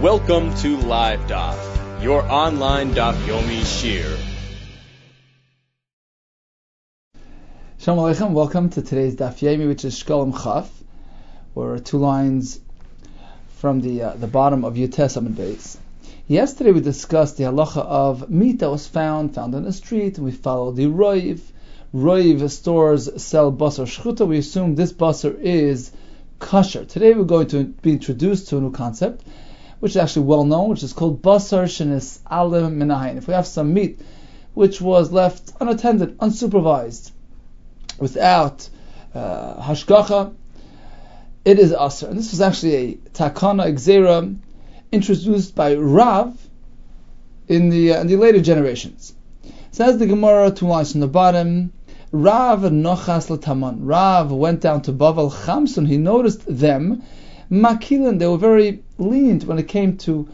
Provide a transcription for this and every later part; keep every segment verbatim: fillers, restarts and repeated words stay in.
Welcome to Live Daf, your online Daf Yomi Shir. Shalom Aleichem, welcome to today's Daf Yomi, which is Shkolem Chaf. We're two lines from the uh, the bottom of Yutes Amud Beis. Yesterday we discussed the halacha of meat that was found, found on the street, and we followed the Roiv. Roiv stores sell basar shchuta. We assume this basar is kosher. Today we're going to be introduced to a new concept, which is actually well known, which is called basar shenis alim minayin. If we have some meat which was left unattended, unsupervised, without uh, hashgacha, it is asr. And this was actually a takana exera introduced by Rav in the uh, in the later generations. Says the Gemara, two lines from the bottom. Rav nochas l'taman. Rav went down to Bavel Chamsun. He noticed them makilan. They were very lenient when it came to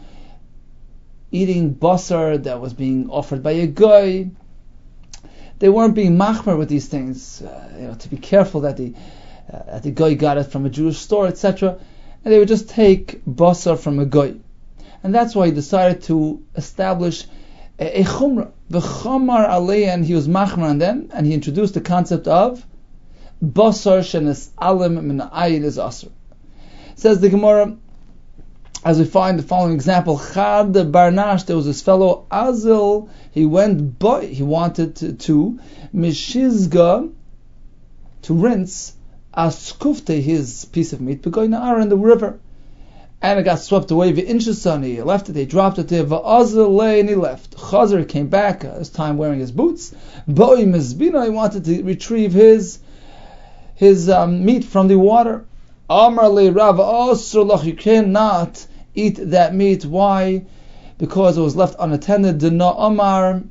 eating basar that was being offered by a guy. They weren't being machmer with these things, uh, you know, to be careful that the uh, that the guy got it from a Jewish store, et cetera. And they would just take basar from a guy, and that's why he decided to establish a, a chumrah, the chamar alei, and he was machmer on them, and he introduced the concept of basar shenis alim min ayin is asr. Says the Gemara, as we find the following example, Chad Barnash, there was this fellow Azil, he went by, he wanted to, to Mishizga, to rinse Askufte, his piece of meat, Begoy Na'ar in the river. And it got swept away, V'inchasan, he left it, they dropped it there, V'azil lay, and he left. Chazer came back, uh, this time wearing his boots, Boi Mizbina, he wanted to retrieve his, his um, meat from the water. Amar le Rav Asrulach, you cannot eat that meat. Why? Because it was left unattended. Dina Amar,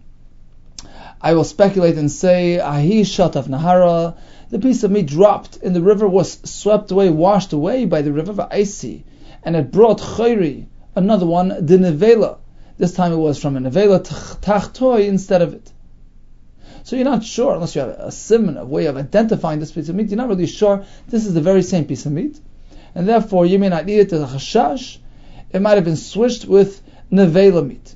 I will speculate and say, Ahi Shatav Nahara, the piece of meat dropped in the river was swept away, washed away by the river Va'isi, and it brought Chayri, another one, the Nevela. This time it was from a Nevela Tachtoi instead of it. So you're not sure, unless you have a simon, a way of identifying this piece of meat, you're not really sure this is the very same piece of meat. And therefore you may not eat it as a chashash. It might have been switched with nevela meat.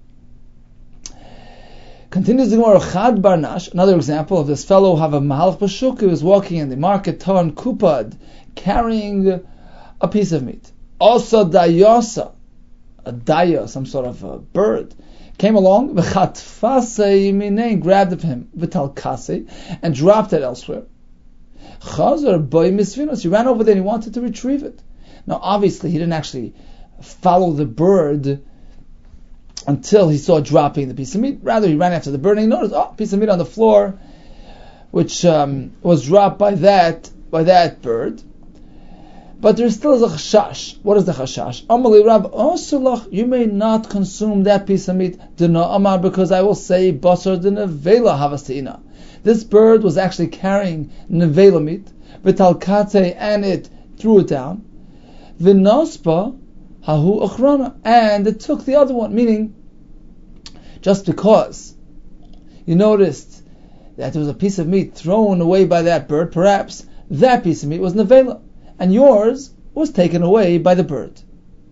Continues the Gemara, Chad Barnash, another example of this fellow, have a mahalach b'shuk, he was walking in the market, Ton Kupad, carrying a piece of meat. Also dayasa, a daya, some sort of a bird, came along, v'chatfasei minei, grabbed of him, v'talkasei, and dropped it elsewhere. Chazar boy misvinos, he ran over there and he wanted to retrieve it. Now obviously he didn't actually follow the bird until he saw dropping the piece of meat. Rather he ran after the bird and he noticed, oh, piece of meat on the floor, which um, was dropped by that by that bird. But there still is a chashash. What is the chashash? Amalei Rab Osulach, you may not consume that piece of meat, Dina Amar, because I will say basar de nevela havasina. This bird was actually carrying nevela meat, v'talkate, and it threw it down. V'nospa hahu ochrana, and it took the other one. Meaning, just because you noticed that there was a piece of meat thrown away by that bird, perhaps that piece of meat was nevela, and yours was taken away by the bird.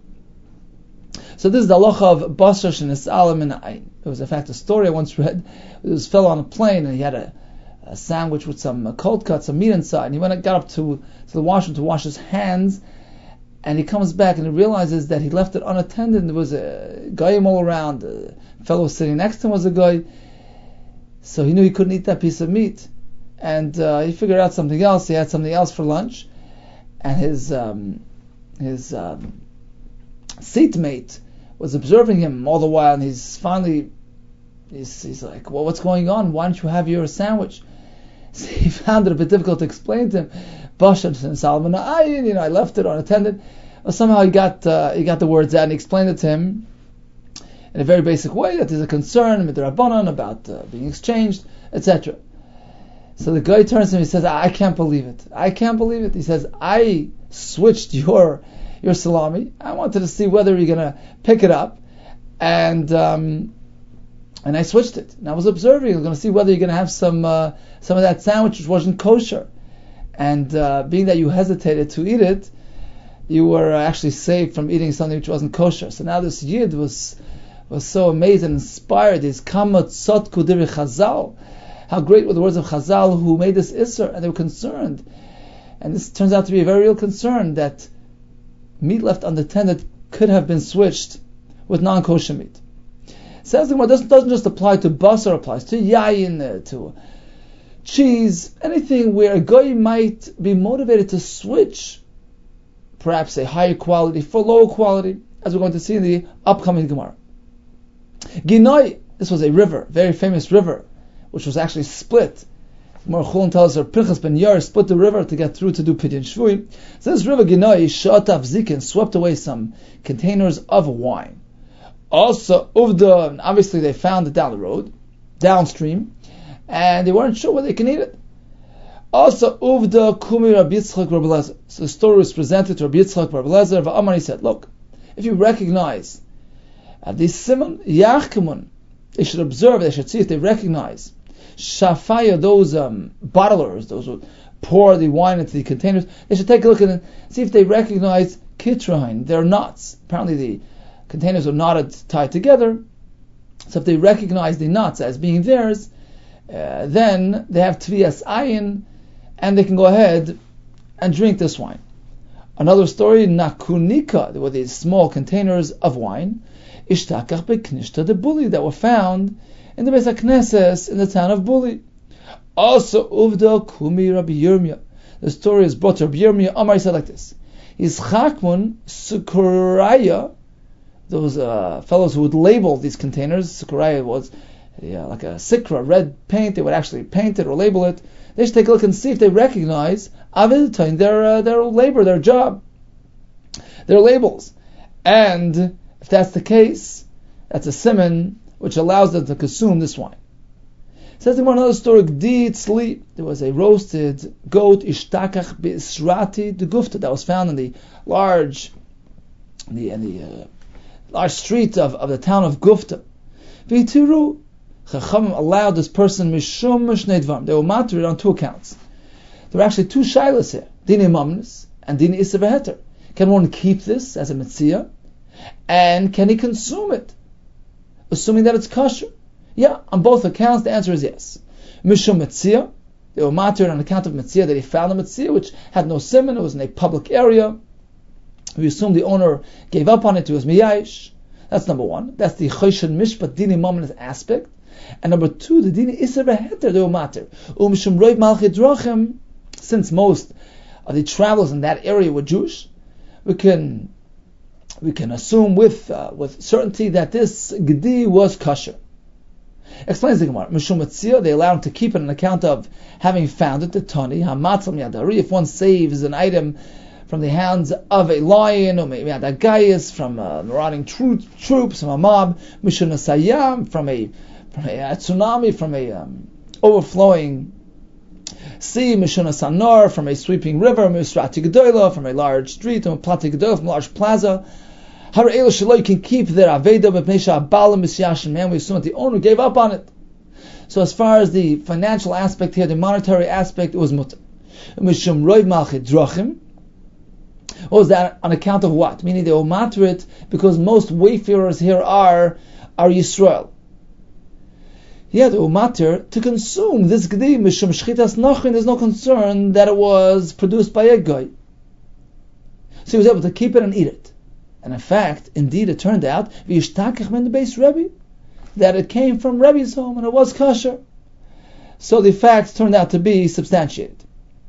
So this is the halacha of basar shenis alim min ayin. It was in fact a story I once read. This fellow on a plane and he had a, a sandwich with some uh, cold cuts, some meat inside. And he went and got up to, to the washroom to wash his hands, and he comes back and he realizes that he left it unattended. There was a guy all around. The fellow sitting next to him was a guy. So he knew he couldn't eat that piece of meat, and uh, he figured out something else. He had something else for lunch. And his um, his um, seatmate was observing him all the while, and he's finally he's, he's like, "Well, what's going on? Why don't you have your sandwich?" So he found it a bit difficult to explain to him. Basar and Salman, I you know I left it unattended. But somehow he got uh, he got the words out and he explained it to him in a very basic way that there's a concern with the Rabbanan about uh, being exchanged, et cetera. So the guy turns to him and he says, I can't believe it. I can't believe it. He says, I switched your your salami. I wanted to see whether you're going to pick it up. And um, and I switched it. And I was observing. I was going to see whether you're going to have some uh, some of that sandwich which wasn't kosher. And uh, being that you hesitated to eat it, you were actually saved from eating something which wasn't kosher. So now this Yid was was so amazed and inspired. He's Kama Tzotku Diri Chazal. How great were the words of Chazal who made this Isser, and they were concerned. And this turns out to be a very real concern, that meat left unattended could have been switched with non-kosher meat. Says the Gemara, this doesn't just apply to basar, applies to yayin, uh, to cheese, anything where a guy might be motivated to switch perhaps a higher quality for lower quality, as we're going to see in the upcoming Gemara. Ginoi, this was a river, very famous river, which was actually split. Gemara Chulin tells her, Pinchas ben Yair split the river to get through to do Pidyon Shvui. So this river Ginoi, Shatav Zikin, swept away some containers of wine. Also, Uvda, obviously they found it down the road, downstream, and they weren't sure whether they can eat it. Also, Uvda Kumi Rabbi Yitzchak Rabbi Lezer. So the story was presented to Rabbi Yitzchak Rabbi Lezer. V'amar, he said, look, if you recognize uh, these simon yachkemun, they should observe, they should see if they recognize shafaya, those um, bottlers, those who pour the wine into the containers, they should take a look at it, see if they recognize kitrain, they're knots. Apparently the containers are knotted, tied together. So if they recognize the knots as being theirs, uh, then they have tviyas ayin, and they can go ahead and drink this wine. Another story, nakunika, there were these small containers of wine, ishtakach beknishta de Buli, that were found in the Beis HaKnesses in the town of Buli. Also, uvda kumi Rabbi Yirmiyah. The story is brought to Rabbi Yirmiyah. Amar, he said like this: Is chakmun sukuraya, those uh, fellows who would label these containers. Sukuraya was yeah, like a sikra, red paint. They would actually paint it or label it. They should take a look and see if they recognize avidatain, their uh, their labor, their job, their labels. And if that's the case, that's a simon which allows them to consume this wine. It says in one other story, Gdi Tzli, there was a roasted goat, ishtakach bi'israti de gufta, that was found in the large, in the, in the uh, large street of, of the town of Gufta. V'itiru, Chachamim allowed this person mishum mishnei dvarim. They were matir on two accounts. There were actually two shaylas here, dini mamnis and dini iser v'heter. Can one keep this as a mitzvah, and can he consume it, assuming that it's kosher? Yeah, on both accounts the answer is yes. Mishum mitzvah, they were matir on account of mitzvah, that he found a mitzvah which had no simon, it was in a public area. We assume the owner gave up on it, it was miyayish. That's number one. That's the choshen mishpat dini mamnis aspect. And number two, the dini iser v'heter, they were matir. Umishum roiv malchei drachim, since most of the travelers in that area were Jewish, we can we can assume with uh, with certainty that this gedi was kosher. Explains the Gemara. Mishum mitzvah, they allow him to keep it on account of having found it. The tani hamatzal miyadari. If one saves an item from the hands of a lion, or maybe a gaius, from uh, marauding tro- troops, from a mob, mishum nasayam, from a from a, a tsunami, from a um, overflowing sea, mishum sanor, from a sweeping river, misrati gedola, from a large street, or plati gedola, from a large plaza. Hara'el shelo, you can keep their aveda b'pneisha abalim misyashin, man, we assume that the owner gave up on it. So as far as the financial aspect here, the monetary aspect, it was mutter. Mishum roiv malchei drachim. What was that? On account of what? Meaning they will matter it because most wayfarers here are are Yisrael. Yeah, they will matter to consume this gedi mishum shchitas nachrin. There's no concern that it was produced by a guy, so he was able to keep it and eat it. And in fact, indeed, it turned out v'yishtakach min the base Rebbe, that it came from Rebbe's home and it was kosher. So the facts turned out to be substantiated.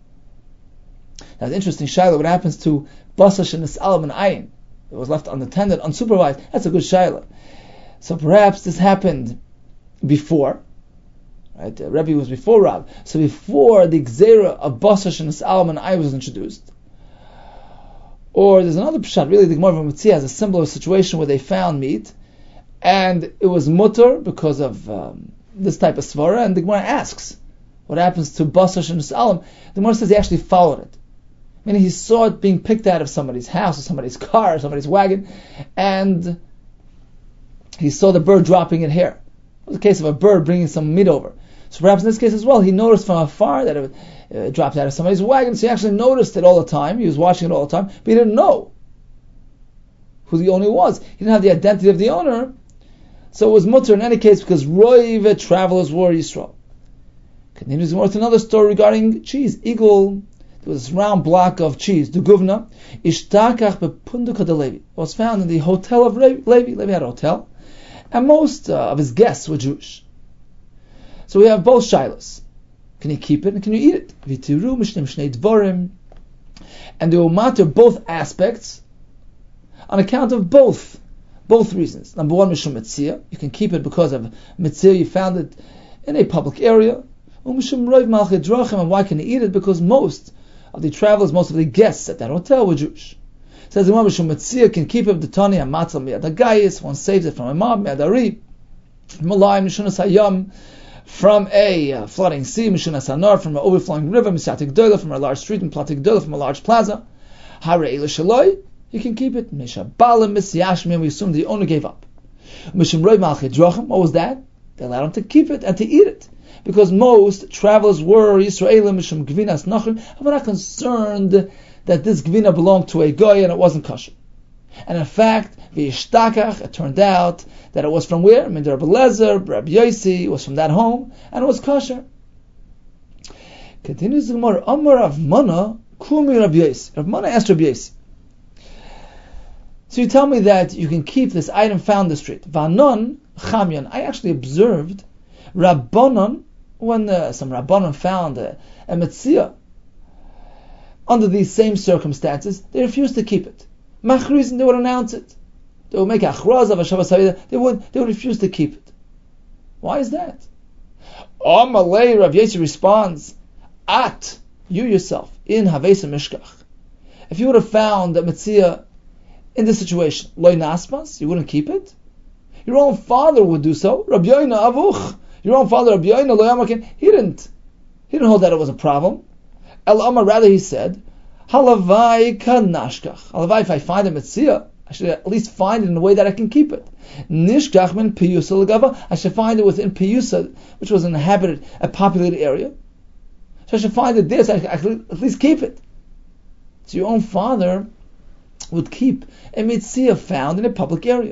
Now, it's interesting, Shaila, what happens to Basash and Nis'alam and Ayin? It was left unattended, unsupervised. That's a good Shaila. So perhaps this happened before, right? Uh, Rebbe was before Rab. So before the Gzera of Basash and Nis'alam and Ayin was introduced. Or there's another Pshat, really the Gemara of Mitzvah has a similar situation where they found meat, and it was mutter because of um, this type of svara, and the Gemara asks, what happens to Basash and Nis'alam? The Gemara says he actually followed it. Meaning he saw it being picked out of somebody's house or somebody's car or somebody's wagon, and he saw the bird dropping it here. It was a case of a bird bringing some meat over. So perhaps in this case as well, he noticed from afar that it uh, dropped out of somebody's wagon, so he actually noticed it all the time. He was watching it all the time, but he didn't know who the owner was. He didn't have the identity of the owner, so it was mutter in any case because roive travelers were Yisrael. Continues with another story regarding cheese. Eagle, there was this round block of cheese, the guvna, ishtakach bepunduka de Levi. It was found in the hotel of Levi. Levi had a hotel, and most uh, of his guests were Jewish. So we have both shilas. Can you keep it and can you eat it? V'tiru mishnem shnei dvorim. And they will matter both aspects on account of both both reasons. Number one, mishum mitzia. You can keep it because of mitzia. You found it in a public area. Umishum roiv malchei drachim. And why can you eat it? Because most of the travelers, most of the guests at that hotel were Jewish. It says the one mishum mitzia can keep it. The tani amatzal miyadagayis. One saves it from a mob miyadari. Malayim nishunas hayam. From a uh, flooding sea, Mishunas Hanar, from an overflowing river, Mishatik Doila, from a large street, and Platik Doila, from a large plaza. Hare Eila Shaloi, you can keep it. Misha Balim, Misyashmim, we assume the owner gave up. Mishum Roi Malchei Drachim, what was that? They allowed him to keep it and to eat it. Because most travelers were Yisraelim, Mishum Gvinas Nachrim, and we're not concerned that this Gvina belonged to a Goy and it wasn't kosher. And in fact, v'yishtakach, it turned out that it was from where? I mean, Rabbi Lezer, Rabbi Yossi, it was from that home, and it was kosher. Continues the Gemara, Amar Rav Mana, Klumi Rabbi Yossi. Rav Mana asked Rabbi Yossi, so you tell me that you can keep this item found in the street. Vanon Chamyan. I actually observed Rabbanon, when uh, some Rabbanon found a, a Metzia under these same circumstances, they refused to keep it. Machrizin, they would announce it. They would make a achraz of a Shabbat Savida. They would, they would refuse to keep it. Why is that? Amalei, Rav Yossi responds, At, you yourself, in Havesa Mishkach. If you would have found a Metzia in this situation, Loi Naspas, you wouldn't keep it? Your own father would do so. Rabbi Yoina Avuch, your own father, Rabbi Yoina Lo Yamakin, he didn't. He didn't hold that it was a problem. El Amar, rather he said, Halavai kanashkach. Halavai, if I find a Metzia, I should at least find it in a way that I can keep it. Nishkach min piyusa legava. I should find it within Piyusa, which was an inhabited, a populated area. So I should find it there, so I can at least keep it. So your own father would keep a Metzia found in a public area.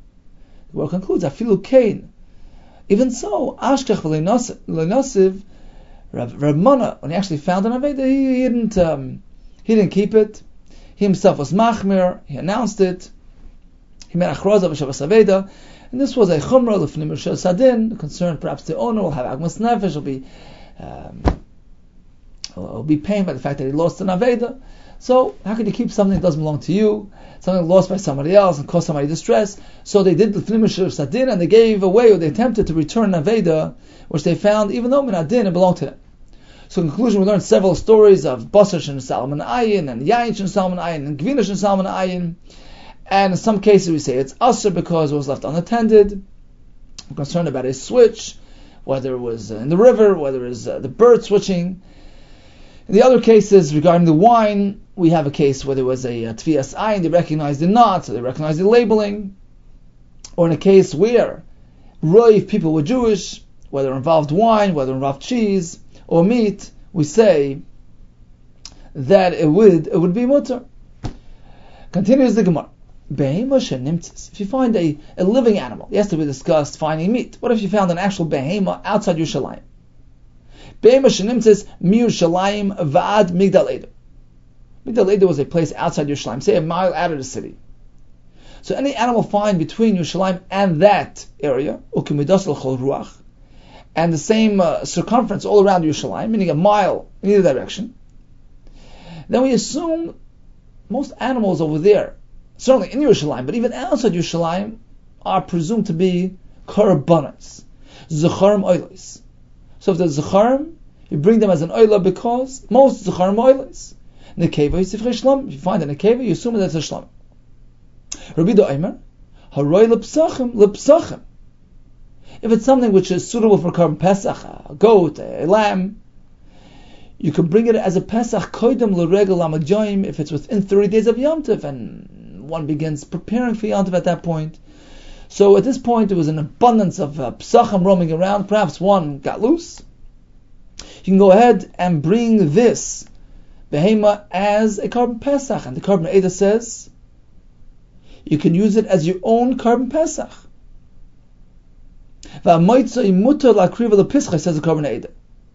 The word concludes, Afilu kain. Even so, Ashkach v'leinasiv, Rav Mana, when he actually found an Aveda, he, he didn't um, he didn't keep it. He himself was machmir. He announced it. He made achroz of a Shabbos Aveda, and this was a chumrah l'fnim Rosh Sadin. Concerned, perhaps the owner will have agmas nefesh. Will be um, will be pained by the fact that he lost an Aveda. So how can you keep something that doesn't belong to you, something lost by somebody else and cause somebody distress? So they did the l'fnim Rosh Sadin, and they gave away, or they attempted to return an Aveda, which they found, even though minadin it belonged to them. So in conclusion, we learned several stories of Basar and Salman Ayin, and Yain and Salman Ayin, and Gvina and Salman Ayin. And in some cases we say it's Asr because it was left unattended. We're concerned about a switch, whether it was in the river, whether it was uh, the bird switching. In the other cases regarding the wine, we have a case where there was a uh, Tvias Ayin, they recognized the knot, so they recognized the labeling. Or in a case where Roiv people were Jewish, whether it involved wine, whether it involved cheese or meat, we say that it would it would be mutter. Continues the Gemara. If you find a, a living animal, yesterday we discussed finding meat. What if you found an actual behema outside Yerushalayim? Behema shenimtzis mi Yerushalayim va'ad Migdal Eder. Migdal Eder was a place outside Yerushalayim, say a mile out of the city. So any animal found between Yerushalayim and that area, ukimidas l'chol ruach, and the same uh, circumference all around Yerushalayim, meaning a mile in either direction, then we assume most animals over there, certainly in Yerushalayim, but even outside Yerushalayim, are presumed to be korbanos, zecharim oilos. So if there's zecharim, you bring them as an oila because most zecharim oilos. Nekeva yisif shlam. If you find a nekeva, you assume that's a shlam. Rabbi Doimer, haroi lepsachim lepsachim. If it's something which is suitable for Korban Pesach, a goat, a lamb, you can bring it as a Pesach koidem l'regel amajoyim if it's within thirty days of Yom Tov, and one begins preparing for Yom Tov at that point. So at this point there was an abundance of uh, Pesachim roaming around, perhaps one got loose. You can go ahead and bring this Behema as a Korban Pesach, and the Korban Eda says, you can use it as your own Korban Pesach. V'amoitzai mutar l'akriva l'pischa, says the Korban Eidah.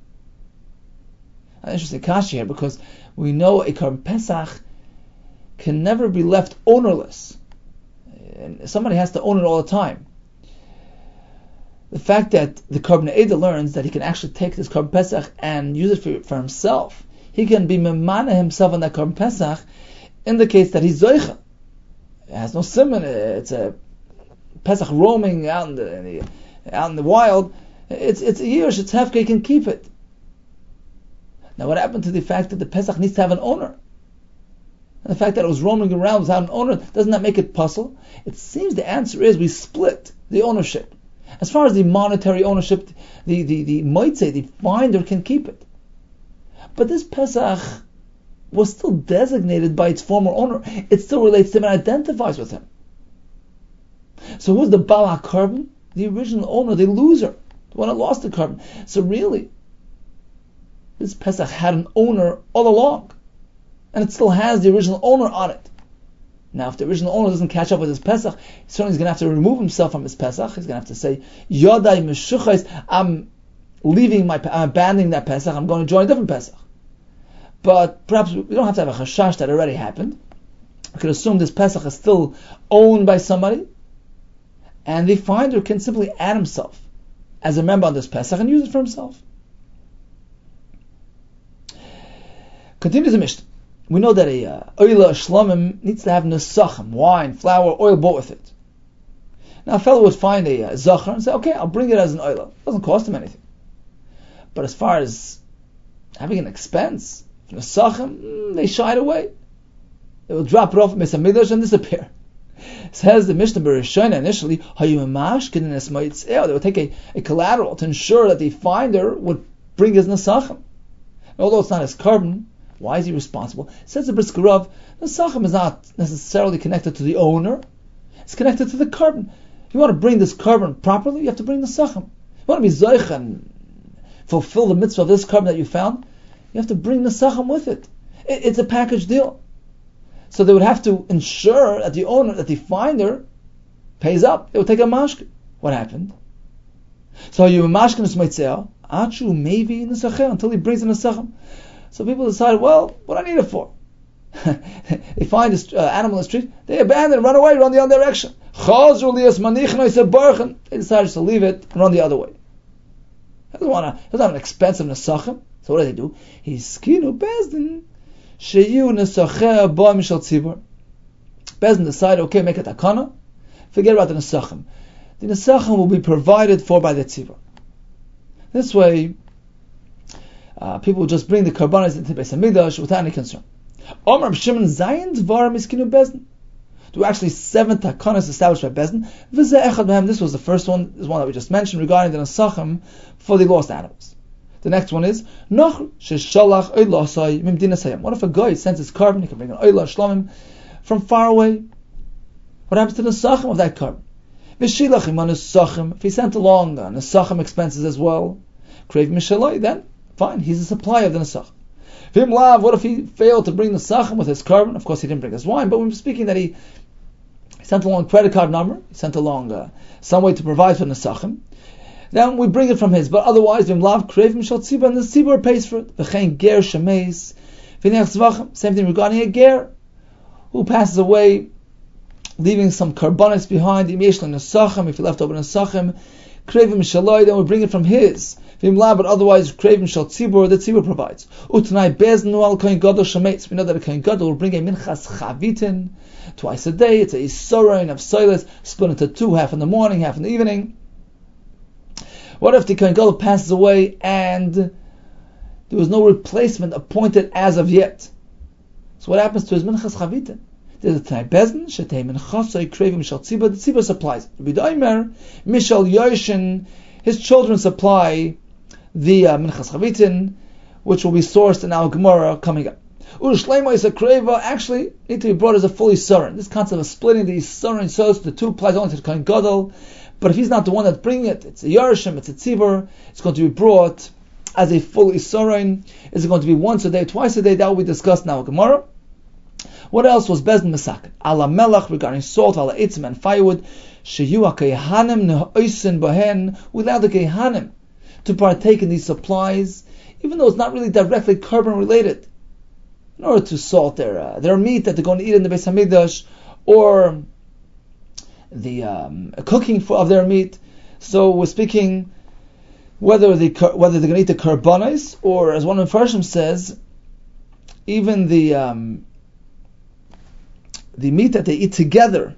An interesting kasha here, because we know a Korban Pesach can never be left ownerless. And somebody has to own it all the time. The fact that the Korban Eidah learns that he can actually take this Korban Pesach and use it for, for himself, he can be memana himself on that Korban Pesach, indicates that he's zoicha. It has no simon. It's a Pesach roaming out in the, in the out in the wild. It's it's a yerush. It's hefka. He can keep it. Now, what happened to the fact that the Pesach needs to have an owner? And the fact that it was roaming around without an owner, doesn't that make it puzzle? It seems the answer is we split the ownership. As far as the monetary ownership, the the the moitzei, the finder, can keep it. But this Pesach was still designated by its former owner. It still relates to him and identifies with him. So who's the Baal HaKorban? The original owner, the loser, the one that lost the Korban. So really, this Pesach had an owner all along, and it still has the original owner on it. Now, if the original owner doesn't catch up with his Pesach, certainly he's going to have to remove himself from his Pesach. He's going to have to say, Yodai Meshuchais, I'm leaving my, I'm abandoning that Pesach, I'm going to join a different Pesach. But perhaps we don't have to have a chashash that already happened. We could assume this Pesach is still owned by somebody, and the finder can simply add himself as a member on this Pesach and use it for himself. Continues the Mishnah. We know that a uh, oila shlamim needs to have nesachim, wine, flour, oil bought with it. Now a fellow would find a uh, zachar and say, okay, I'll bring it as an oila. It doesn't cost him anything. But as far as having an expense, nesachim, mm, they shied away. They will drop it off Mesa Midrash and disappear. Says the Mishnah Bereshina initially, they would take a, a collateral to ensure that the finder would bring his nesachim. Although it's not his Korban, why is he responsible? Says the Brisker Rav, nesachim is not necessarily connected to the owner. It's connected to the Korban. If you want to bring this Korban properly, you have to bring the nesachim. If you want to be zoich and fulfill the mitzvah of this Korban that you found, you have to bring the nesachim with it. it. It's a package deal. So they would have to ensure that the owner, that the finder, pays up. They would take a mashke. What happened? So you mashke nesmeitzeh, achu maybe nesacheh, until he brings the nesachim. So people decide, well, what do I need it for? They find this uh, animal in the street, they abandon it, run away, run the other direction. They decide to leave it and run the other way. He doesn't want to, doesn't have an expensive nesachim. So what do they do? He's skinu bezdin sheyu nesacheh ba mishal tzibur. Bezdin decide, okay, make a takana, forget about the nesachim. The nesachim will be provided for by the tzibur. This way, Uh, people will just bring the karbanos into Beis Hamikdash without any concern. Omar Shimon Zayin Dvar Miskinu Bezdin. There were actually seven takanas established by Bezdin. This was the first one, this one that we just mentioned regarding the nesachim for the lost animals. The next one is Noch Sheshalach Oylasai Mimdina Sayam. What if a guy sends his carbon? He can bring an Oyla Shlamim from far away. What happens to the nesachim of that carbon? V'shilach iman nesachim. If he sent along the nesachim expenses as well, Krev Mishalai, then fine, he's a supplier of the nesachim. Vim lav, what if he failed to bring the nesachim with his carbon? Of course, he didn't bring his wine, but we're speaking that he sent along a credit card number, he sent along uh, some way to provide for the nesachim. Then we bring it from his, but otherwise, vim lav krev mishal tzibur, and the tzibur pays for it. V'chein ger shemeis v'nech zvachim. Same thing regarding a ger who passes away, leaving some karbonis behind. Im yesh nesachim, if he left over nesachim, krev mishaloi, then we bring it from his. But otherwise, Kravim Shal Tzibur, the Tzibur provides. Utnai Beznu al Kohen Gadol Shemetz. We know that a Kohen Gadol will bring a Minchas Chavitin twice a day. It's a Yisoroin of Soilis, split into two, half in the morning, half in the evening. What if the Kohen Gadol passes away and there was no replacement appointed as of yet? So what happens to his Minchas Chavitin? There's a Tnai Bezn, Shetei Minchasai Kravim Shal Tzibur, the Tzibur supplies it. B'daimer, Mishal Yoshin, his children supply the uh, Minchas Chavitin, which will be sourced in our Gemara coming up. Urshleima is a kreva, actually need to be brought as a fully Yisroin. This concept of splitting the Yisroin so the two applies only to the Kohen Gadol, but if he's not the one that's bringing it, it's a Yarshim, it's a Tzibur, it's going to be brought as a full Yisroin. Is it going to be once a day, twice a day? That will be discussed in our Gemara. What else was Bezdin Mesakin? Ala melach, regarding salt, ala eitzim, and firewood. Sheyu ha-kehanim ne'oisen bohen. We allow the kehanim to partake in these supplies, even though it's not really directly carbon related, in order to salt their uh, their meat that they're going to eat in the Beis Hamikdash, or the um, cooking for, of their meat. So we're speaking whether the whether they're going to eat the karbanos, or as one of the Farshim says, even the um, the meat that they eat together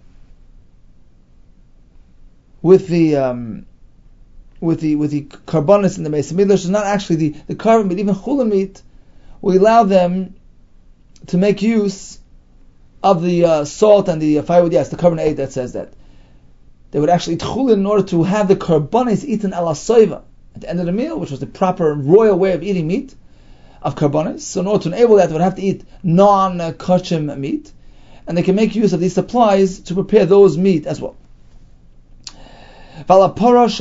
with the um, with the with the karbanos in the Beis Hamikdash is not actually the the carbon, but even chulin meat. We allow them to make use of the uh, salt and the uh, firewood. Yes, the carbon eight that says that they would actually eat chulin in order to have the karbanos eaten ala soiva at the end of the meal, which was the proper royal way of eating meat of karbanos. So in order to enable that, they would have to eat non-kosher meat, and they can make use of these supplies to prepare those meat as well. One more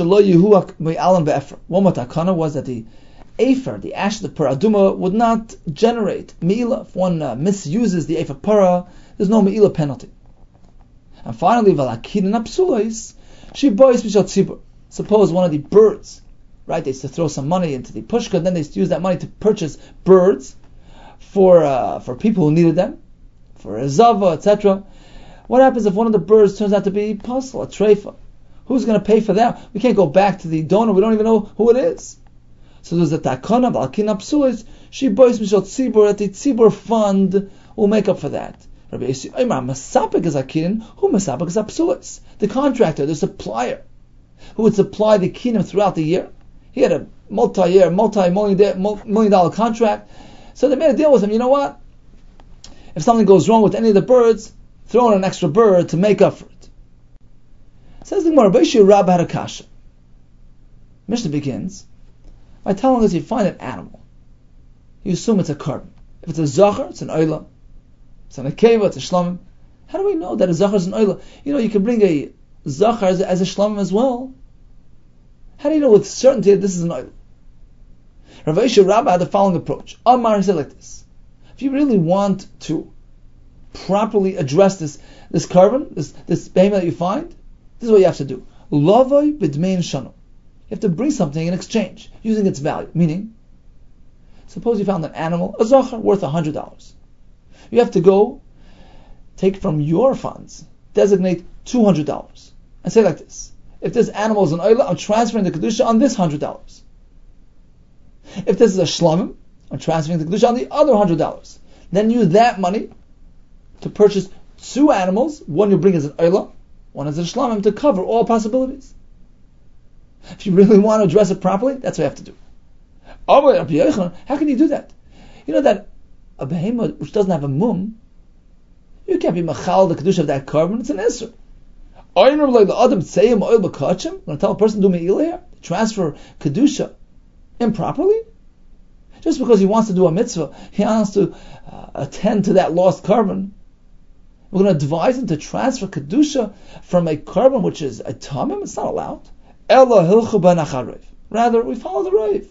takana was that the afer, the ash of the parah aduma, would not generate me'ilah. If one uh, misuses the afer parah, there's no me'ilah penalty. And finally, valakin and apsulois, she boys b'shal tzibur. Suppose one of the birds, right? They used to throw some money into the pushka, and then they used to use that money to purchase birds for uh, for people who needed them, for a zava, et cetera. What happens if one of the birds turns out to be puzzle, a treifa? Who's going to pay for that? We can't go back to the donor. We don't even know who it is. So there's a takana, valakin apsulois, she boys b'shal tzibur, that the tzibur fund will make up for that. Rabbi Yossi Omer, Masapik is akinim, who Masapik is apsulis. The contractor, the supplier, who would supply the kinim throughout the year. He had a multi-year, multi-million dollar contract. So they made a deal with him. You know what? If something goes wrong with any of the birds, throw in an extra bird to make up for it. Says the Gemara, Rabbi Yossi Rabbah had a kasha. Mishnah begins by telling us you find an animal, you assume it's a carbon. If it's a zachar, it's an oila. It's an akeva, it's a shlamim. How do we know that a zachar is an oila? You know, you can bring a zachar as a, as a shlamim as well. How do you know with certainty that this is an oila? Rav Yossi Rabbah had the following approach. Amar, he said like this: if you really want to properly address this this carbon, this this behemoth that you find, this is what you have to do. Lavoi b'dmein shanu. You have to bring something in exchange, using its value. Meaning, suppose you found an animal, a zachar, worth a hundred dollars. You have to go take from your funds, designate two hundred dollars, and say like this: if this animal is an oila, I'm transferring the kedusha on this hundred dollars. If this is a shlamim, I'm transferring the kedusha on the other hundred dollars. Then use that money to purchase two animals. One you bring as an oila, one as a shlamim, to cover all possibilities. If you really want to address it properly, that's what you have to do. How can you do that? You know that a behemoth which doesn't have a mum, you can't be machal the kedusha of that carbon. It's an isser. I'm going to tell a person to do me'ilah here, transfer kedusha improperly, just because he wants to do a mitzvah, he wants to uh, attend to that lost carbon. We're going to advise him to transfer kedusha from a carbon which is a tamim. It's not allowed. Rather, we follow the raiv.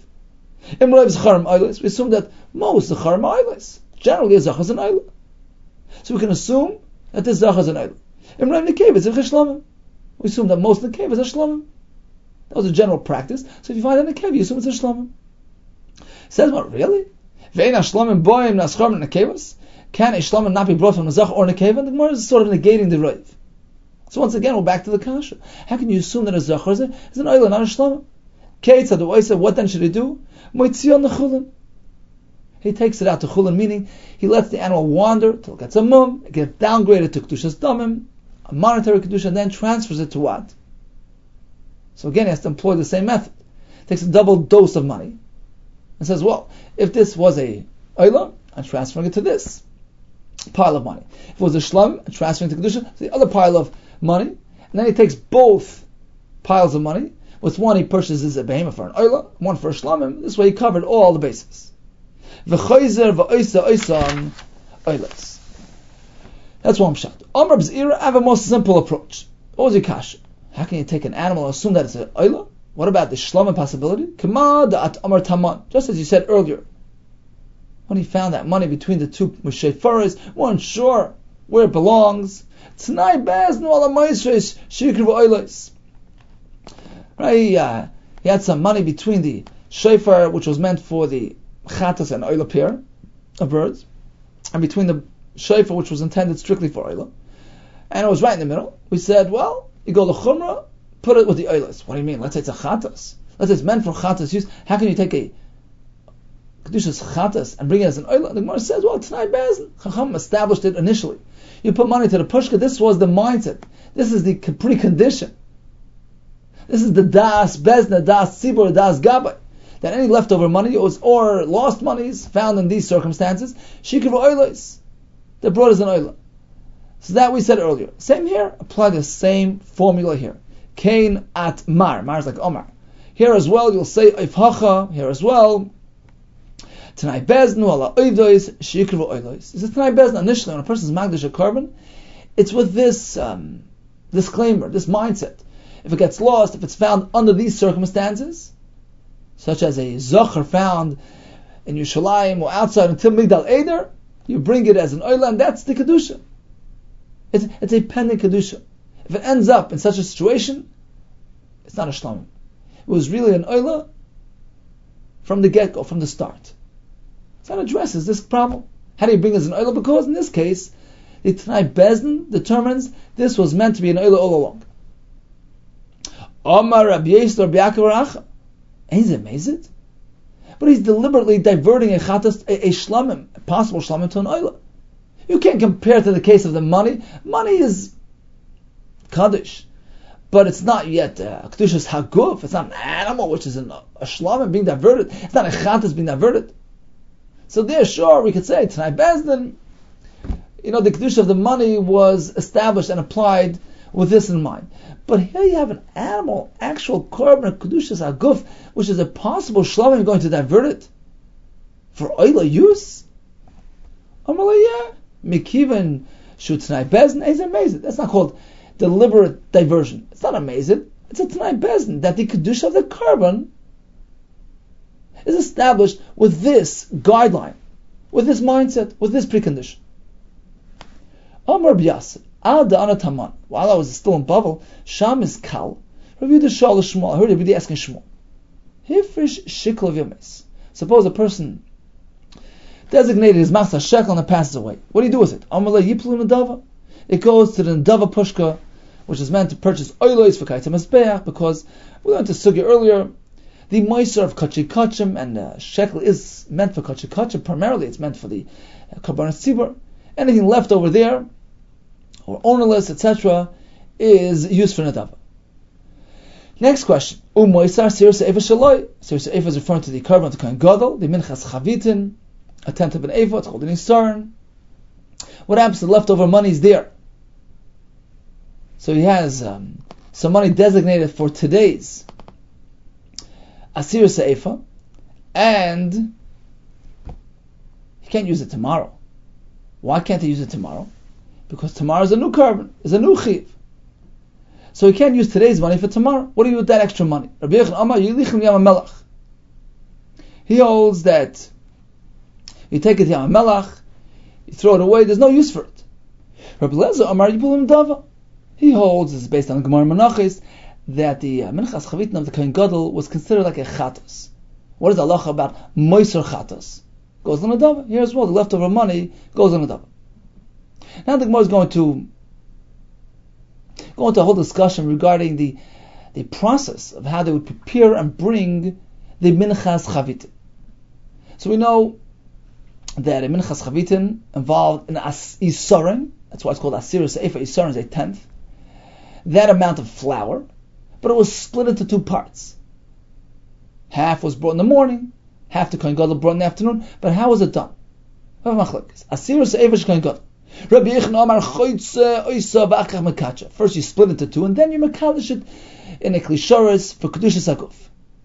We assume that most zachar ma'olos. Generally, a zachar is an oila. So we can assume that this zachar is an oila. Imraim nekeva is a shlamim. We assume that most nekeva is a shlamim. That was a general practice. So if you find a nekeva, you assume it's a shlamim. Says what? Really? Ve'en shlamim boim naschar nekevas. Can a shlamim not be brought from a zachar or nekeva? The Gemara is sort of negating the raiv. So once again, we're back to the kasha. How can you assume that a zachar is, a, is an oila, not a shlamim? Keitza the oisa, what then should he do? Moitzion nechulin. He takes it out to chulin, meaning he lets the animal wander till it gets a mum, it gets downgraded to kedushas damim, a monetary kedusha, and then transfers it to what? So again, he has to employ the same method. Takes a double dose of money and says, well, if this was a oila, I'm transferring it to this pile of money. If it was a shlam, I'm transferring it to kedusha, to the other pile of money, and then he takes both piles of money. With one he purchases a behemoth for an oila, one for a shlamim. This way he covered all the bases. V'chayzer v'oisa oisan oilas. That's one pshat. Amar b'zira, I have a more simple approach. What was your kasha? How can you take an animal and assume that it's an oila? What about the shlamim possibility? Kama da'at amar taman. Just as you said earlier. What when he found that money between the two Moshefaras, weren't sure where it belongs. Tonight, Beznu ala Moishes Shikru Oilos. Right, he, uh, he had some money between the shofar, which was meant for the chatas and oila pair of birds, and between the shofar, which was intended strictly for oila, and it was right in the middle. We said, well, you go to chumrah, put it with the oilas. What do you mean? Let's say it's a chatas. Let's say it's meant for chatas use. How can you take a kedushas chatas and bring it as an oila? The Gemara says, well, tonight Bezin Chacham established it initially. You put money to the pushka. This was the mindset. This is the precondition. This is the das bezna, das tzibur, das gabay. That any leftover money was, or lost monies found in these circumstances, shikru oilos, they brought as an oila. So that we said earlier. Same here. Apply the same formula here. Kain at mar. Mar is like Omar. Here as well, you'll say ifhacha. Here as well. Tonight beznu ala oidos shikru oilos. This is tonight bezna. Initially, when a person's magdash a carbon, it's with this um, disclaimer, this mindset. If it gets lost, if it's found under these circumstances, such as a zocher found in Yerushalayim or outside until Migdal Eder, you bring it as an oila, and that's the kedusha. It's, it's a pending kedusha. If it ends up in such a situation, it's not a shlamim. It was really an oila from the get-go, from the start. So that addresses this problem. How do you bring it as an oila? Because in this case, the Tanai Bezdin determines this was meant to be an oila all along. Omar Rabbi Yisrael Rabbi Yaakov Racha. He's amazed. But he's deliberately diverting a chatas, a, a shlamim, a possible shlamim to an oila. You can't compare to the case of the money. Money is kaddish, but it's not yet uh, kedushas haguf. It's not an animal which is an, a shlamim being diverted. It's not a chatas being diverted. So there, sure, we could say tonight Bezdin, you know, the kedusha of the money was established and applied with this in mind. But here you have an animal, actual korban kedushas haguf, which is a possible shlamim going to divert it for oila use. Amalei, yeah, mikivan shutznai bezin is amazing. That's not called deliberate diversion. It's not amazing. It's a tnai bezin that the kedusha of the korban is established with this guideline, with this mindset, with this precondition. Amar b'yasir. While I was still in Bavel, Sham is Kal. Review the Shal Shmuel. I heard everybody asking Shmuel. Hifrish Shikl of Yomis. Suppose a person designated his master shekel and it passes away. What do you do with it? Amalei Yiplu Nadava. It goes to the Nadava Pushka, which is meant to purchase oilos for Kaita Mizbeach, because we learned to sugya earlier. The Moiser of Kachi Kachim and uh, shekel is meant for Kachi Kachim. Primarily, it's meant for the uh, Karban Tzibur. Anything left over there, or ownerless, et cetera, is used for nadava. Next question. Umoisar Sirsa Eva Shaloi. Sirsa Eva is referring to the korban to Kohen Gadol, the Minchas Chavitin, a tenth of an Eva, it's called an Isarn. What happens to the leftover money is there? So he has um, some money designated for today's Asir Seifa, and he can't use it tomorrow. Why can't he use it tomorrow? Because tomorrow is a new korban, is a new chiv. So he can't use today's money for tomorrow. What do you do with that extra money? Rabbi Yechon Amar Yilichem Yam HaMelach. He holds that you take it to Yam HaMelach, you throw it away, there's no use for it. Rabbi Lezer Amar Yipulim Dava. He holds, this is based on the Gemara Menachos, that the uh, Minchas Chavitin of the Kohen Gadol was considered like a chatos. What is the halacha about moiser chatos? Goes on a dava. Here as well, the leftover money goes on a dava. Now the Gemara is going to go into a whole discussion regarding the the process of how they would prepare and bring the Minchas Chavitin. So we know that a Minchas Chavitin involved an as- Isarin, that's why it's called Asir Seifa. Isarin is a tenth. That amount of flour, but it was split into two parts. Half was brought in the morning, half the Kohen Gadol brought in the afternoon. But how was it done? Asir Seifa Kohen Gadol. Rabbi Yechon Amar Choytze Oisa V'Achach Mekacha. First you split it into two, and then you mekadosh it in a klisharis for kedushas haguf.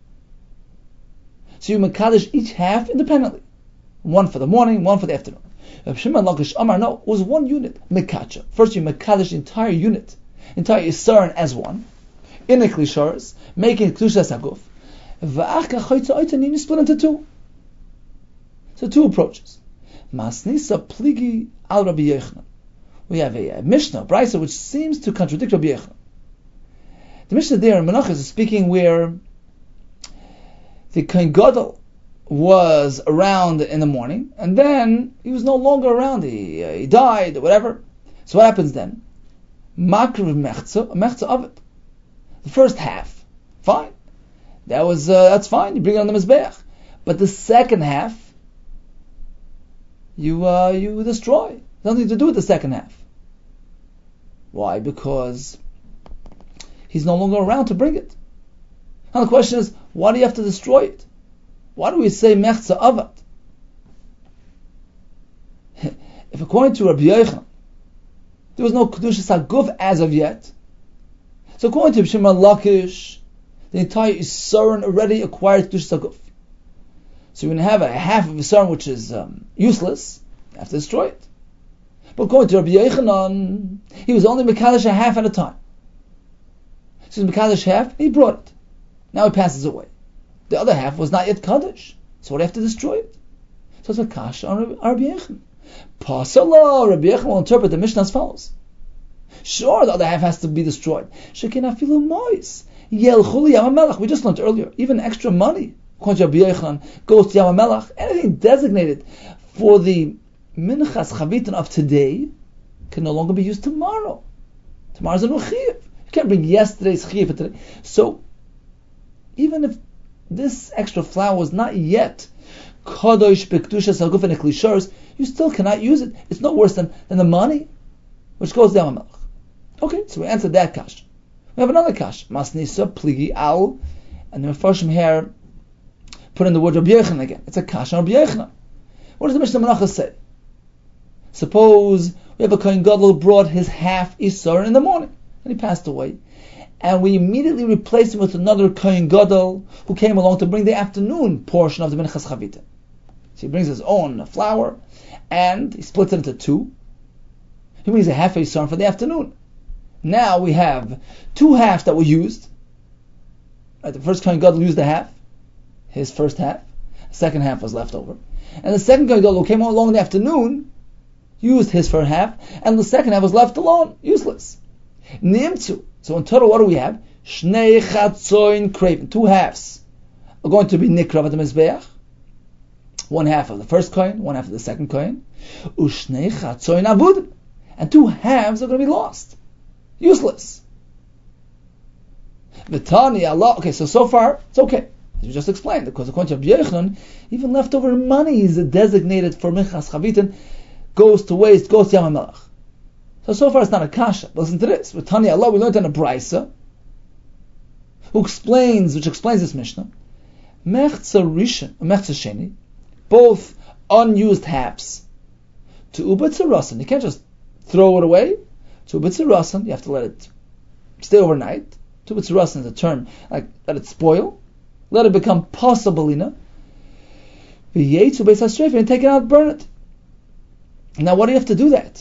So you mekadosh each half independently, one for the morning, one for the afternoon. Rabbi Shimon Lakish Amar, no, it was one unit mekacha. First you mekadosh the entire unit, entire Yisrael as one, in a klisharis, making kedushas haguf. V'Achach Choytze Oita, and you split into two. So two approaches. Masnisa pligi al Rabbi Yochanan. We have a, a Mishnah, Brisa, which seems to contradict Rabbi Yochanan. The Mishnah there in Menachos is speaking where the Kohen Gadol was around in the morning, and then he was no longer around. He, uh, he died, or whatever. So what happens then? Makriv mechza, a mechza of it. The first half, fine. That was uh, that's fine. You bring it on the mizbeach. But the second half, you uh, you destroy. Nothing to do with the second half. Why? Because he's no longer around to bring it. Now the question is, why do you have to destroy it? Why do we say mechza avat? If according to Rabbi Yochanan, there was no kedushas haguf as of yet, so according to Shimon Lakish, the entire Yissaron already acquired kedushas haguf. So you're going to have a half of Yissaron which is um, useless, you have to destroy it. But according to Rabbi Yochanan, he was only mekadosh a half at a time. So he was mekadosh half, he brought it. Now it passes away. The other half was not yet kaddish, so we have to destroy it. So it's a kasha on Rabbi Yochanan. Pasala, Rabbi Yochanan will interpret the Mishnah as follows. Sure, the other half has to be destroyed. Shekin afilu mois. Yelchuli Yamamelach. We just learned earlier, even extra money, according to Rabbi Yochanan, goes to Yamamelach. Anything designated for the minchas chavitan of today can no longer be used tomorrow. Tomorrow's a new chiyuv. You can't bring yesterday's chiyuv for today. So, even if this extra flour was not yet kadosh b'kedushas haguf and eklisharis, you still cannot use it. It's no worse than, than the money which goes down Melech. Okay, so we answered that kash. We have another kash. Masnisa pligi al, and the Mefarshim here put in the word Rabbi Yochanan again. It's a kash on Rabbi Yochanan. What does the Mishnah Menachos say? Suppose we have a Kohen Gadol who brought his half Isar in the morning, and he passed away. And we immediately replaced him with another Kohen Gadol who came along to bring the afternoon portion of the Minchas Chavita. So he brings his own flour, and he splits it into two. He brings a half a Yisar for the afternoon. Now we have two halves that were used. Right, the first Kohen Gadol used the half, his first half. The second half was left over. And the second Kohen Gadol who came along in the afternoon used his first half, and the second half was left alone, useless. Nimtzu. So in total, what do we have? Shnei chatzoin kreven. Two halves are going to be nikrav at the mizbeach. One half of the first coin, one half of the second coin. Ushnei chatzoin avud. And two halves are going to be lost, useless. V'tani Allah. Okay, so so far it's okay. As we just explained, because according to Rabbi Yochanan, even leftover money is designated for minchas chavitin, goes to waste, goes to Yam HaMelech. So, so far it's not a kasha. But listen to this. With Tani Allah, we learned in a Brisa, who explains, which explains this Mishnah, Mechza Rishon, Mechza Sheni, both unused halves, to Ubetzirasan. You can't just throw it away. To Ubetzirasan, you have to let it stay overnight. To Ubetzirasan is a term, like, let it spoil. Let it become possibilina. V'yetzu Beis HaShreif, and take it out, burn it. Now, what do you have to do that?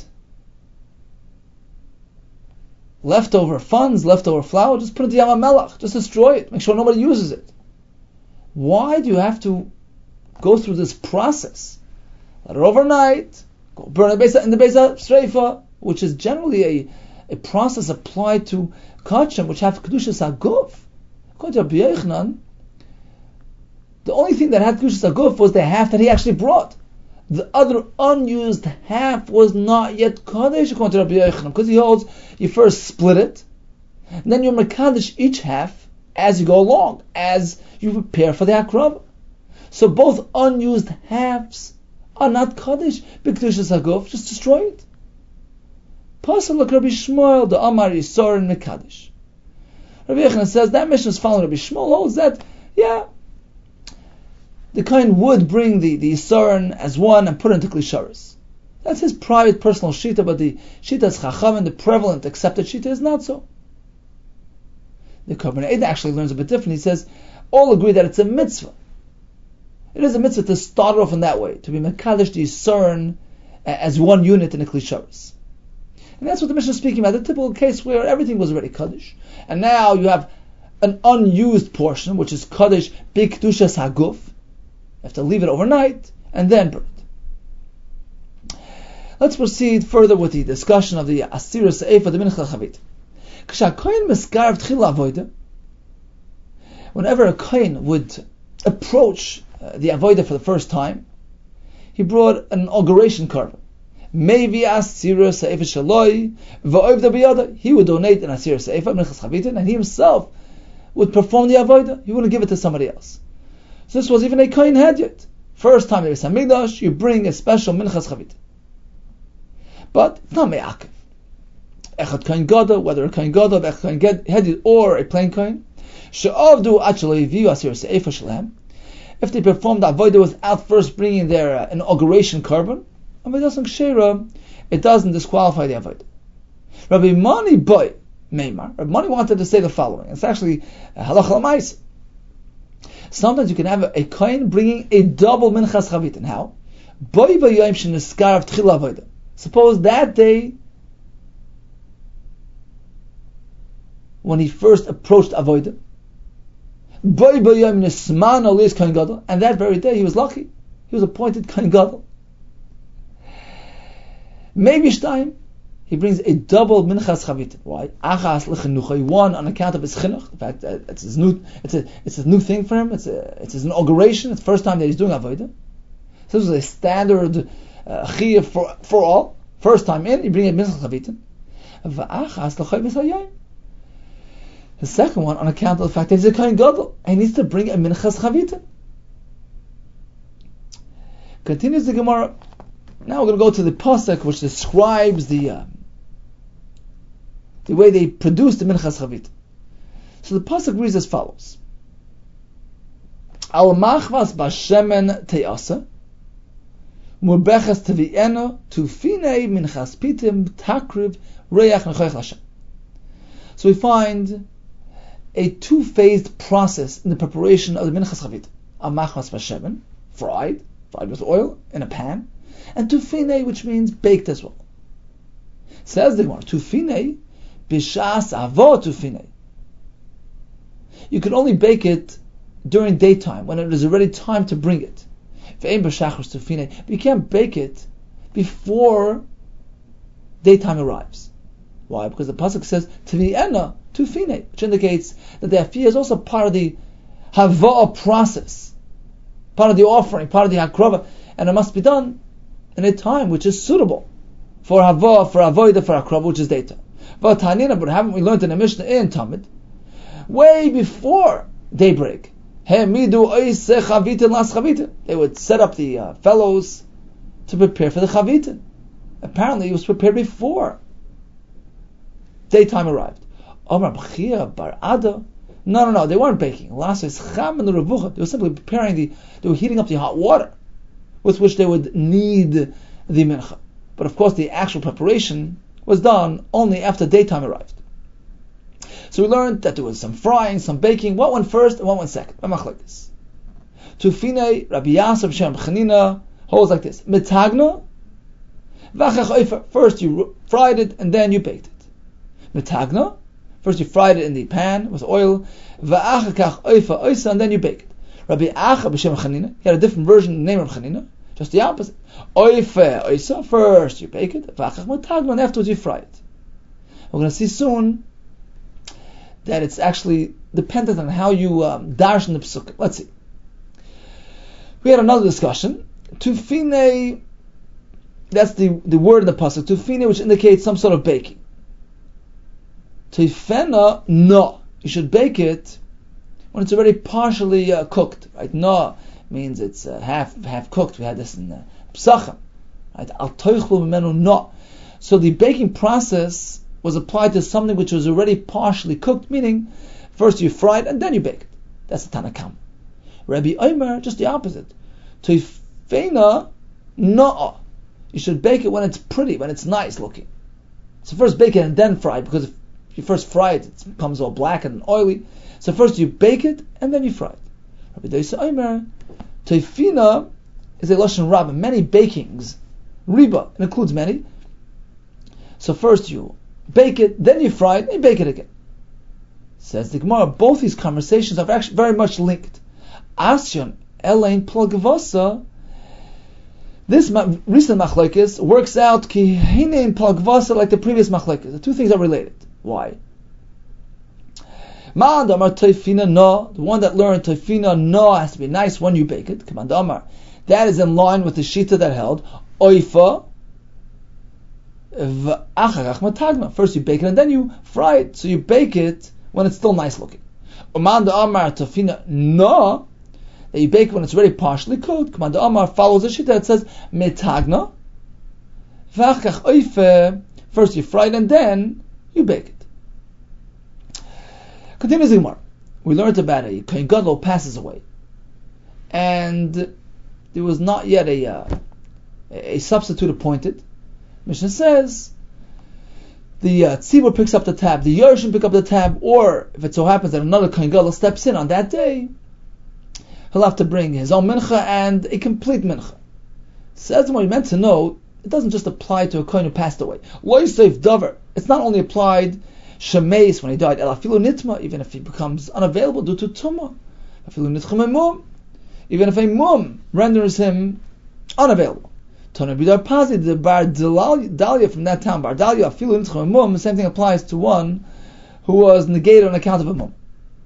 Leftover funds, leftover flour, just put it to Yam HaMelech, just destroy it, make sure nobody uses it. Why do you have to go through this process? Let it overnight, go burn it in the Beis HaShreifa, which is generally a, a process applied to kachim, which have kedushas haguf. According to Rabbi Yochanan, the only thing that had kedushas haguf was the half that he actually brought. The other unused half was not yet Kaddish according to Rabbi Yochanan, because he holds you first split it, and then you Mekadesh each half as you go along, as you prepare for the Akrav. So both unused halves are not Kaddish, B'Kedushas Haguf, just destroy it. Pasal like Rabbi Shmuel, the Amar Yisar and Mekadesh. Rabbi Yochanan says that Mishnah is following Rabbi Shmuel, holds that, yeah, the Kohen would bring the, the Yisarn as one and put it into Klisharis. That's his private, personal Shita, but the Shita is Chacham, and the prevalent, accepted Shita is not so. The Korban Eid actually learns a bit different. He says, all agree that it's a mitzvah. It is a mitzvah to start off in that way, to be Mekadesh the Yisarn as one unit in the Klisharis. And that's what the Mishnah is speaking about, the typical case where everything was already Kaddish. And now you have an unused portion, which is Kaddish B'Kedushas Haguf. You have to leave it overnight, and then burn it. Let's proceed further with the discussion of the Asira Se'efa, the Mincha Chavit. Whenever a kohen would approach uh, the avodah for the first time, he brought an inauguration carbon. Maybe Asira Se'efa Shaloi v'oivda biyada. He would donate an Asira Se'efa, Minchas Chavitin, and he himself would perform the avodah. He wouldn't give it to somebody else. So this was even a kohen had yet. First time there is Hamikdash, you bring a special Minchas Chavitin. But it's not me'akev. Echad kohen gadol, whether a kohen gadol, echad kohen headed, or a plain kohen, she'avdu actually view Asira Se'efa Shalem. If they performed the avodah without first bringing their uh, inauguration carbon, it doesn't disqualify the avodah. Rabbi Mani boy Meimar. Rabbi Mani wanted to say the following. It's actually a halacha l'maisa. Sometimes you can have a, a kohen bringing a double minchas chavitin. How? Boy b'yayim sheniskar v'tchila avodah. Suppose that day, when he first approached avodah, boy b'yayim nisman aliyas kohen gadol, and that very day he was lucky. He was appointed kohen gadol. Maybe Shtayim, he brings a double minchas chavit. Why? Achas lechenucha. One on account of his chinuch. In fact, it's his new. It's a. It's a new thing for him. It's a. It's his inauguration. It's the first time that he's doing avodah. So this is a standard chiyuv uh, for for all. First time in, you bring a minchas chavitin. V'achas lechay b'sayayim. The second one on account of the fact that he's a kohen gadol and he needs to bring a minchas chavitin. Continues the Gemara. Now we're going to go to the pasuk which describes the uh, the way they produce the minchas chavit. So the pasuk reads as follows: Al machvas bashemen te'asa murbeches tevi'ena tufinei minchas pitim takriv reach nechoich l'Hashem. So we find a two-phased process in the preparation of the minchas chavit. Al machvas bashemen, fried, fried with oil in a pan. And tufine, which means baked as well. Says the Gemara, tufine, bishas avo tufine. You can only bake it during daytime, when it is already time to bring it. Ve'ein b'shachris tufine. But you can't bake it before daytime arrives. Why? Because the pasuk says, tvi'ena tufine, which indicates that the afiyah is also part of the hava'ah process, part of the offering, part of the hakrava, and it must be done in a time which is suitable for havah, for avodah, for akrav, which is daytime. But Tanina, but haven't we learned in the Mishnah in Talmud, way before daybreak, they would set up the uh, fellows to prepare for the chavita. Apparently, it was prepared before daytime arrived. No, no, no, they weren't baking. They were simply preparing the, they were heating up the hot water with which they would need the mincha. But of course the actual preparation was done only after daytime arrived. So we learned that there was some frying, some baking. What went first and what went second? Like this. Tufine, Rabbi Yasser Shem Chanina holds like this. Metagna, first you fried it and then you baked it. Metagna, first you fried it in the pan with oil, and then you bake it. Rabbi Acha b'Shem Chanina, he had a different version of the name of Chanina, just the opposite. Oife, oisa, first you bake it, and afterwards you fry it. We're going to see soon that it's actually dependent on how you um, darshan the psukim. Let's see. We had another discussion. Tufine, that's the, the word in the pasuk. Tufine, which indicates some sort of baking. Tufena, no. You should bake it when it's already partially uh, cooked. Right? No means it's uh, half half cooked. We had this in uh, Psachim. Right? Al toichlu mimenu no. So the baking process was applied to something which was already partially cooked, meaning first you fry it and then you bake it. That's the Tanna Kamma. Rabbi Omer, just the opposite. Toifena no. You should bake it when it's pretty, when it's nice looking. So first bake it and then fry it, because if you first fry it, it becomes all black and oily. So first you bake it and then you fry it. Rabbi Doisa Omer, Toifina is a lashon rabba, many bakings. Riba, it includes many. So first you bake it, then you fry it, and you bake it again. Says the Gemara, both these conversations are actually very much linked. Asyon elain plagvasa This ma- recent machlekes works out ki hine palgvasa like the previous machlekes. The two things are related. Why? Ma'an damar toifina no, the one that learned toifina no has to be nice when you bake it. Command damar. That is in line with the shita that held oifa v'acharach matagma. First you bake it and then you fry it. So you bake it when it's still nice looking. Uman damar toifina no, that you bake when it's already partially cooked. Command damar follows the shita that says metagna v'achach oifa. First you fry it and then you bake it. Continues the Gemara. We learned about a Kohen Gadol passes away, and there was not yet a uh, a substitute appointed. Mishnah says the uh, tzibur picks up the tab, the Yerushin pick up the tab, or if it so happens that another Kohen Gadol steps in on that day, he'll have to bring his own mincha and a complete mincha. Says what he meant to know. It doesn't just apply to a Kohen who passed away. Lo yisef davar. It's not only applied Shemeis when he died, El afilu nitma, even if he becomes unavailable due to tumah. Afilu nitcha mum, even if a mum renders him unavailable. Tana bidar pazi, the bar dalia from that town, bar dalia afilu nitcha mum. The same thing applies to one who was negated on account of a mum.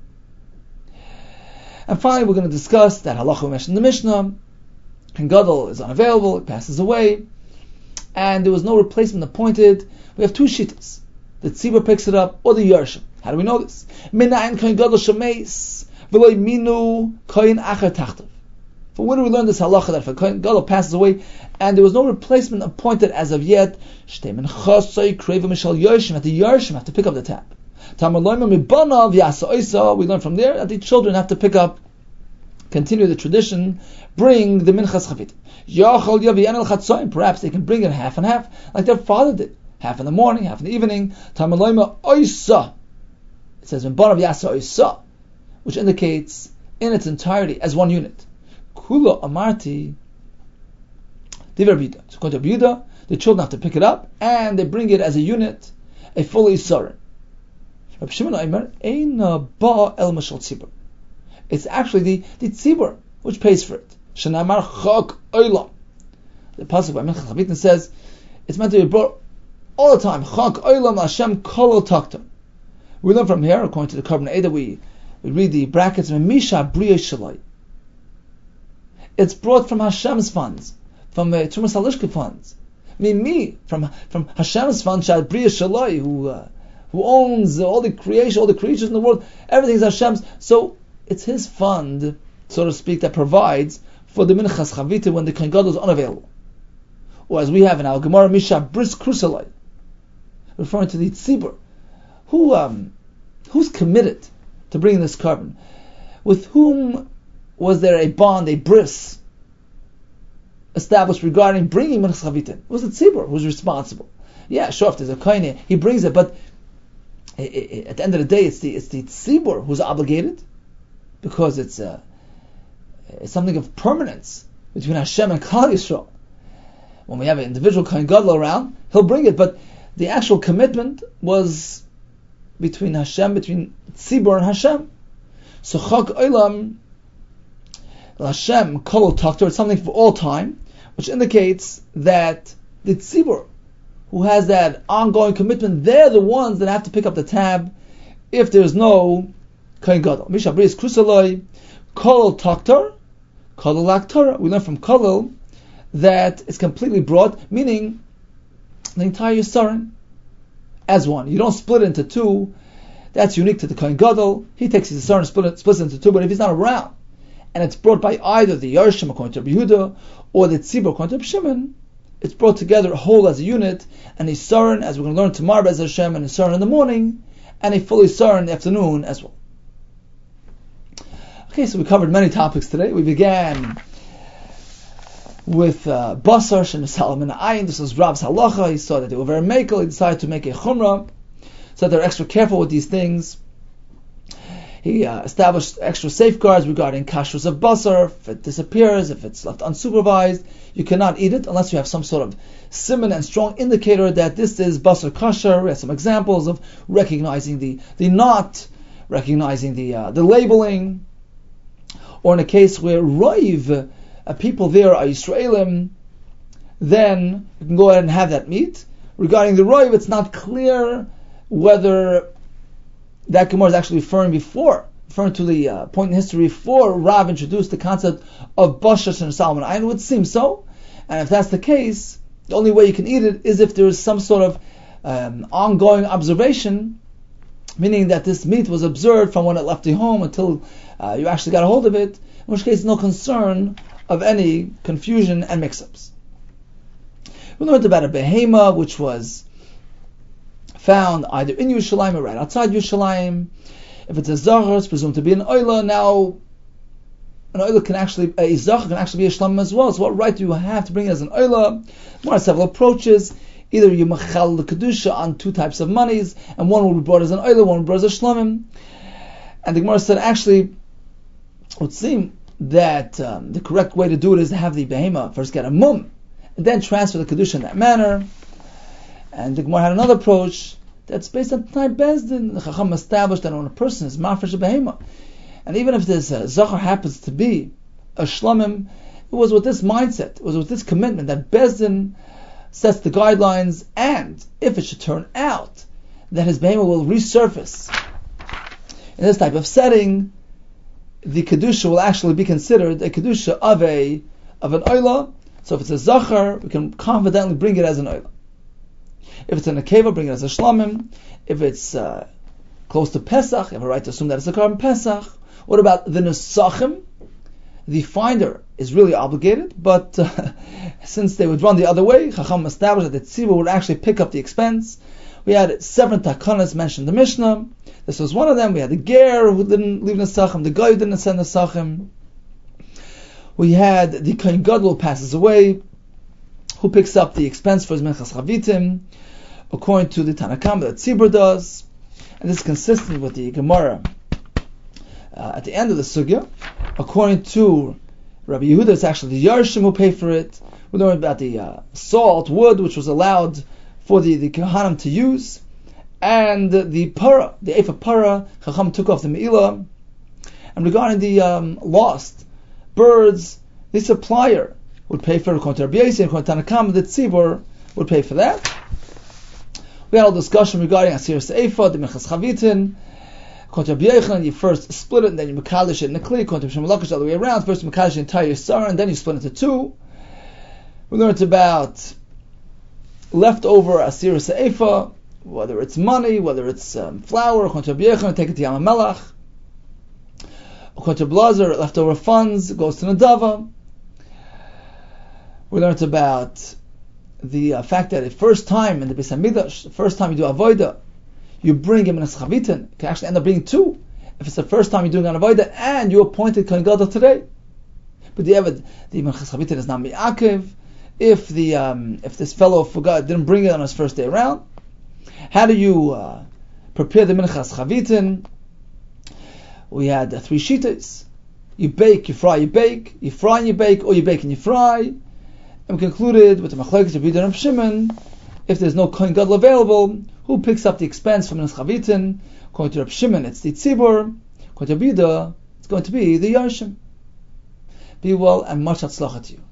And finally, we're going to discuss that halacha we mentioned in the Mishnah. Kohen Gadol is unavailable, he passes away, and there was no replacement appointed. We have two shittas. The tzibur picks it up, or the Yerushin. How do we know this? Minayin Kohen Gadol shemeis, v'lo minu Kohen acher tachtav. From where do we learn this halacha that if a Kohen Gadol passes away and there was no replacement appointed as of yet, shtei menchasei kreva mishal Yerushin, that the Yerushin have to pick up the tab. Tamar loyma mibana v'yasa oisa. We learn from there that the children have to pick up, continue the tradition, bring the minchas chavit. Yachol yaviyan el chatzoyim. Perhaps they can bring it half and half, like their father did. Half in the morning, half in the evening. Tamaloima oisa. It says in Barav Yasa oisa, which indicates in its entirety as one unit. Kula amarti diver bida. So according to Bida, the children have to pick it up and they bring it as a unit, a full isarin. Rabbi Shimon Omer eina ba el mashal tzibur. It's actually the the tzibur which pays for it. Shenamar chak oilam. The pasuk by Minchas Chavitin says it's meant to be brought all the time. Chak oilam Hashem kol takta. We learn from here, according to the Karban Eda, we, we read the brackets, Misha Briya Shalai. It's brought from Hashem's funds, from uh, Tumas Halishka funds. Mimi, from from Hashem's funds, Shad Briya Shalai, who uh, who owns all the creation, all the creatures in the world, everything is Hashem's. So it's his fund, so to speak, that provides for the Minchas Chavita when the Kohen Gadol is unavailable. Or as we have in our Gemara, Misha Bris Krusalai, referring to the Tzibur. Who um, who's committed to bringing this carbon? With whom was there a bond, a bris, established regarding bringing Minchas Chavitin? It was the Tzibur who was responsible. Yeah, sure, if there's a kohen, he brings it, but it, it, at the end of the day, it's the it's the Tzibur who's obligated, because it's a it's something of permanence between Hashem and Klal Yisrael. When we have an individual Kohen Gadol around, he'll bring it, but the actual commitment was between Hashem, between Tzibur and Hashem. So Chak Olam Hashem Kol Taktor, it's something for all time, which indicates that the Tzibur, who has that ongoing commitment, they're the ones that have to pick up the tab if there's no Kohen Gadol. Misha Bris Krusaloi Kol Taktor Kol Laktor. We learn from Kolel that it's completely brought, meaning the entire Yissarin as one. You don't split it into two. That's unique to the Kohen Gadol. He takes his Yissarin and split it, splits it into two, but if he's not around, and it's brought by either the Yerushin according to Rabbi Yehuda or the Tzibur according to Rabbi Shimon, it's brought together whole as a unit, and a Yissarin, as we're going to learn tomorrow, Be'ez Hashem, and a Yissarin in the morning, and a full Yissarin in the afternoon as well. Okay, so we covered many topics today. We began with uh, Basar Shem Salam and Ayin. This was Rab's halacha. He saw that they were very mekel. He decided to make a chumrah, so that they're extra careful with these things. He uh, established extra safeguards regarding kashrus of basar. If it disappears, if it's left unsupervised, you cannot eat it unless you have some sort of siman and strong indicator that this is basar kasher. We have some examples of recognizing the the knot, recognizing the uh, the labeling, or in a case where roiv, uh, people there are Yisraelim, then you can go ahead and have that meat. Regarding the roiv, it's not clear whether that Gemara is actually referring before, referring to the uh, point in history before Rav introduced the concept of Bashash and Salmon. I would seem so, and if that's the case, the only way you can eat it is if there is some sort of um, ongoing observation, meaning that this meat was observed from when it left the home until uh, you actually got a hold of it, in which case no concern of any confusion and mix-ups. We learned about a behema which was found either in Yerushalayim or right outside Yerushalayim. If it's a zachar, it's presumed to be an oila. Now, an oila can actually, a zachar can actually be a shlamim as well. So what right do you have to bring it as an oila? There are several approaches. Either you machal the kedusha on two types of monies, and one will be brought as an oila, one will be brought as a shlamim. And the Gemara said, actually, it would seem that um, the correct way to do it is to have the behema first get a mum, and then transfer the kedusha in that manner. And the Gemara had another approach that's based on T'nai Bezdin. The Chacham established that when a person is mafresh a behema, and even if this uh, zachar happens to be a shlamim, it was with this mindset, it was with this commitment that Bezdin sets the guidelines, and if it should turn out that his behema will resurface in this type of setting, the kedusha will actually be considered a kedusha of a of an oila. So if it's a zachar, we can confidently bring it as an oila. If it's in a keva, bring it as a shlamim. If it's uh, close to Pesach, you have a right to assume that it's a carbon Pesach. What about the nesachim? The finder is really obligated, but uh, since they would run the other way, Chacham established that the tzibur would actually pick up the expense. We had seven takanas mentioned in the Mishnah. This was one of them. We had the ger who didn't leave nesachim, the guy who didn't send nesachim. We had the kohen gadol passes away, who picks up the expense for his menchas chavitim, according to the Tanakam that tzibur does, and this is consistent with the Gemara uh, at the end of the sugya. According to Rabbi Yehuda, it's actually the Yarshim who pay for it. We learned about the uh, salt, wood, which was allowed for the, the Kohanim to use, and the, the para, the Efa para, Chacham took off the Me'ilah. And regarding the um, lost birds, the supplier would pay for it, according to Rabbi Yossi, according to Tanakam, the Tzibur would pay for that. We had a discussion regarding Asir Se'efa, the Menchas Chavitin. According to Rabbi Yochanan, you first split it, and then you Mekalish it in the Kli. According to Shem Lakish, all the way around. First you Mekalish the entire Yisara, and then you split it into two. We learned about leftover Asir Se'efa, whether it's money, whether it's um, flour. According to Rabbi Yochanan, take it to Yam HaMelech. According to Blazer, leftover funds goes to Nadava. We learned about the uh, fact that the first time in the Beis HaMikdash, the first time you do avodah, you bring him in a schavitin. You can actually end up bringing two. If it's the first time you're doing an avodah and you appointed kohen gadol today, but the evad the schavitin is not mi'akev. If the um, if this fellow forgot, didn't bring it on his first day around, how do you uh, prepare the minchas chavitin? We had uh, three shitas. You bake, you fry, you bake. You fry and you bake, or you bake and you fry. And we concluded with the machlokes of Yehuda and Rav Shimon, if there's no kohen gadol available, who picks up the expense from minchas chavitin? According to Rav Shimon, it's the tzibur. According to Yehuda, it's going to be the yarshim. Be well and much hatzlacha to you.